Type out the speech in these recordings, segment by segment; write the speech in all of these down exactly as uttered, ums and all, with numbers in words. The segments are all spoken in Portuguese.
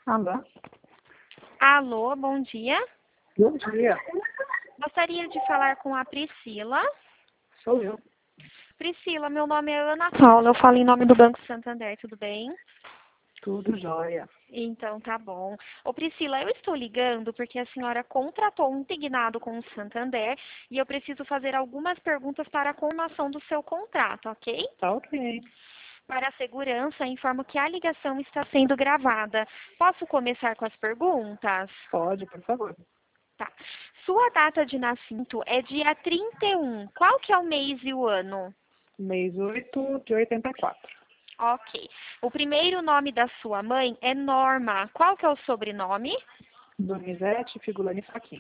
Alô? Alô, bom dia. Bom dia. Gostaria de falar com a Priscila. Sou eu. Priscila, meu nome é Ana Paula, eu falo em nome do Banco Santander, tudo bem? Tudo jóia. Então, tá bom. Ô, Priscila, eu estou ligando porque a senhora contratou um integrado com o Santander e eu preciso fazer algumas perguntas para a confirmação do seu contrato, ok? Tá ok. Para a segurança, informo que a ligação está sendo gravada. Posso começar com as perguntas? Pode, por favor. Tá. Sua data de nascimento é dia trinta e um. Qual que é o mês e o ano? Mês oito de oitenta e quatro. Ok. O primeiro nome da sua mãe é Norma. Qual que é o sobrenome? Donizete Figulani Faquin.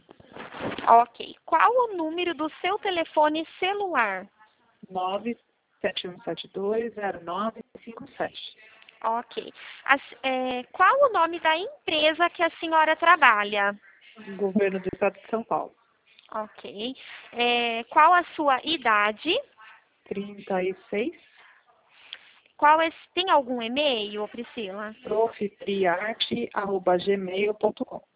Ok. Qual o número do seu telefone celular? nove sete um sete dois zero nove cinco sete. Ok. As- é, qual o nome da empresa que a senhora trabalha? Governo do Estado de São Paulo. Ok. É, qual a sua idade? trinta e seis. Qual é, tem algum e-mail, Priscila? profpriarte arroba gmail ponto com.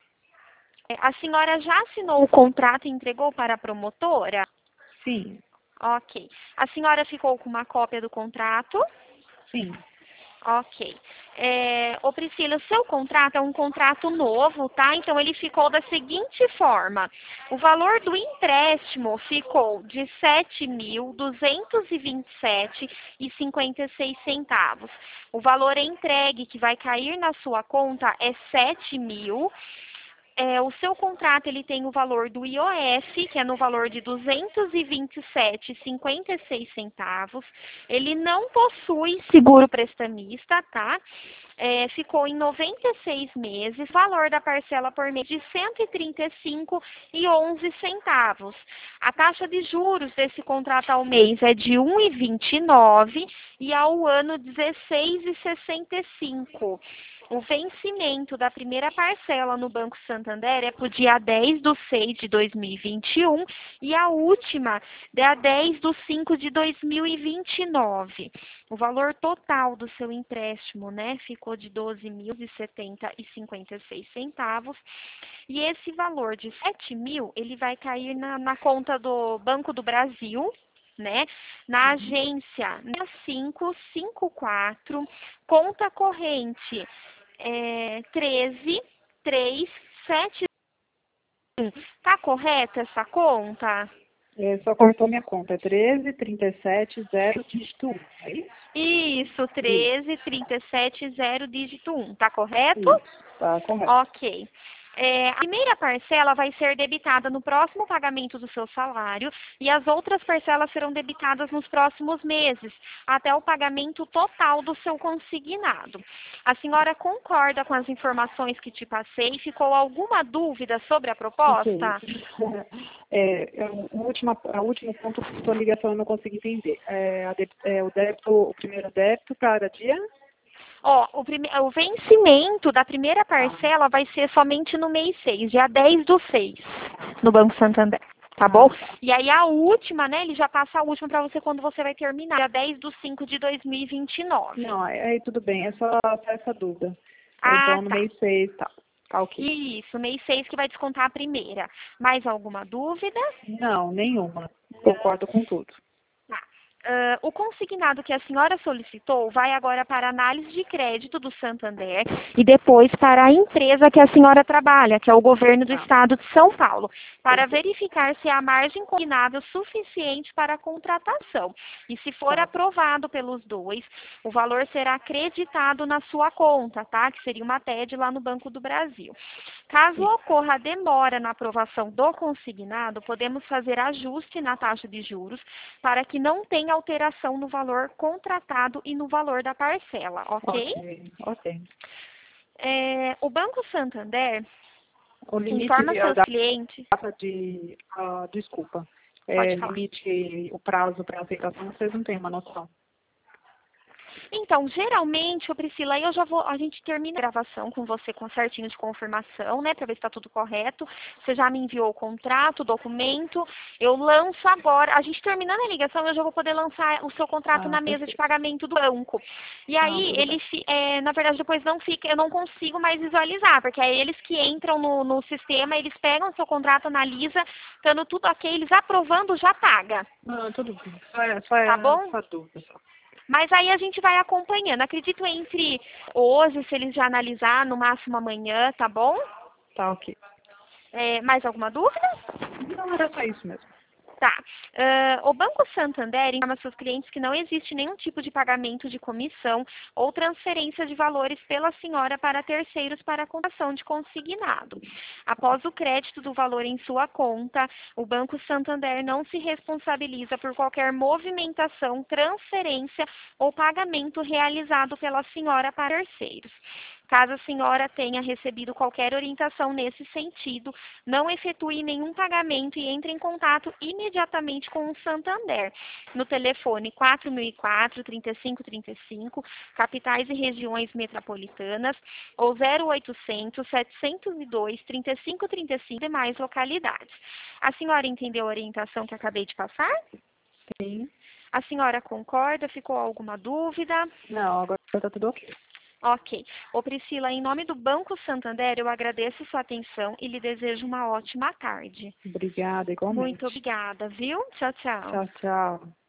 É, a senhora já assinou o contrato e entregou para a promotora? Sim, Ok. A senhora ficou com uma cópia do contrato? sim. Ok. É, ô Priscila, o seu contrato é um contrato novo, tá? Então ele ficou da seguinte forma. O valor do empréstimo ficou de sete mil duzentos e vinte e sete reais e cinquenta e seis centavos. O valor entregue que vai cair na sua conta é sete mil. É, o seu contrato ele tem o valor do I O F, que é no valor de duzentos e vinte e sete reais e cinquenta e seis centavos. Ele não possui seguro prestamista, tá? É, ficou em noventa e seis meses, valor da parcela por mês de cento e trinta e cinco reais e onze centavos. A taxa de juros desse contrato ao mês é de um vírgula vinte e nove e ao ano dezesseis vírgula sessenta e cinco. O vencimento da primeira parcela no Banco Santander é para o dia dez de seis de dois mil e vinte e um e a última dia dez de cinco de dois mil e vinte e nove. O valor total do seu empréstimo, né, ficou de doze mil e setenta reais e cinquenta e seis centavos. E esse valor de sete mil, ele vai cair na, na conta do Banco do Brasil, né? Na agência seis cinco cinco quatro, conta corrente é, treze três sete um. Tá correta essa conta? É, só cortou minha conta. É treze trinta e sete zero dígito um. É isso? Isso, Isso. treze trinta e sete zero dígito um. Tá correto? Isso. Tá correto. Ok. É, a primeira parcela vai ser debitada no próximo pagamento do seu salário e as outras parcelas serão debitadas nos próximos meses, até o pagamento total do seu consignado. A senhora concorda com as informações que te passei? Ficou alguma dúvida sobre a O que é isso? proposta? É, é, o, último, o último ponto da sua ligação eu não consegui entender. É, a débito- é, o, débito, o primeiro débito para dia? Ó, o, prime- o vencimento da primeira parcela vai ser somente no mês seis, dia dez do seis, no Banco Santander. Tá bom? E aí a última, né? Ele já passa a última para você quando você vai terminar. Dia dez de cinco de dois mil e vinte e nove. Não, aí aí tudo bem, é só, só essa dúvida. É, Ah, então no tá. mês seis, tá. Tá ok. Isso, mês seis que vai descontar a primeira. Mais alguma dúvida? Não, nenhuma. Concordo com tudo. Tá. Ah, o consignado que a senhora solicitou vai agora para a análise de crédito do Santander e depois para a empresa que a senhora trabalha, que é o governo do Tá. estado de São Paulo, para Perfeito. verificar se há margem combinada suficiente para a contratação. E se for Tá. aprovado pelos dois, o valor será acreditado na sua conta, tá? Que seria uma T E D lá no Banco do Brasil. Caso Sim. ocorra demora na aprovação do consignado, podemos fazer ajuste na taxa de juros para que não tenha alteração no valor contratado e no valor da parcela, ok? Ok, ok. É, o Banco Santander O limite informa a seus clientes, data de. ah, desculpa. É, pode falar. limite, o prazo para aceitação, vocês não têm uma noção. Então, geralmente, ô Priscila, aí eu já vou, a gente termina a gravação com você com certinho de confirmação, né, para ver se está tudo correto. Você já me enviou o contrato, o documento. Eu lanço agora, a gente terminando a ligação, eu já vou poder lançar o seu contrato Ah, na mesa de perfeito. pagamento do banco. E Não, aí, tudo ele, bem. fi- é, na verdade, depois não fica, eu não consigo mais visualizar, porque é eles que entram no, no sistema, eles pegam o seu contrato, analisa, estando tudo ok, eles aprovando, já paga. Não, tudo bem. Só é, só Tá é bom? só dúvida só. Mas aí a gente vai acompanhando. Acredito entre hoje, se eles já analisar, no máximo amanhã, tá bom? Tá ok. É, mais alguma dúvida? Não, era só isso mesmo. Tá. Ah, o Banco Santander informa seus clientes que não existe nenhum tipo de pagamento de comissão ou transferência de valores pela senhora para terceiros para a contação de consignado. Após o crédito do valor em sua conta, o Banco Santander não se responsabiliza por qualquer movimentação, transferência ou pagamento realizado pela senhora para terceiros. Caso a senhora tenha recebido qualquer orientação nesse sentido, não efetue nenhum pagamento e entre em contato imediatamente com o Santander, no telefone quatro mil e quatro, trinta e cinco trinta e cinco, capitais e regiões metropolitanas, ou zero oitocentos, setecentos e dois, trinta e cinco trinta e cinco demais localidades. A senhora entendeu a orientação que acabei de passar? Sim. A senhora concorda? Ficou alguma dúvida? Não, agora tá tudo ok. Ok. Ô Priscila, em nome do Banco Santander, eu agradeço sua atenção e lhe desejo uma ótima tarde. Obrigada, Muito igualmente. obrigada, viu? Tchau, tchau. Tchau, tchau.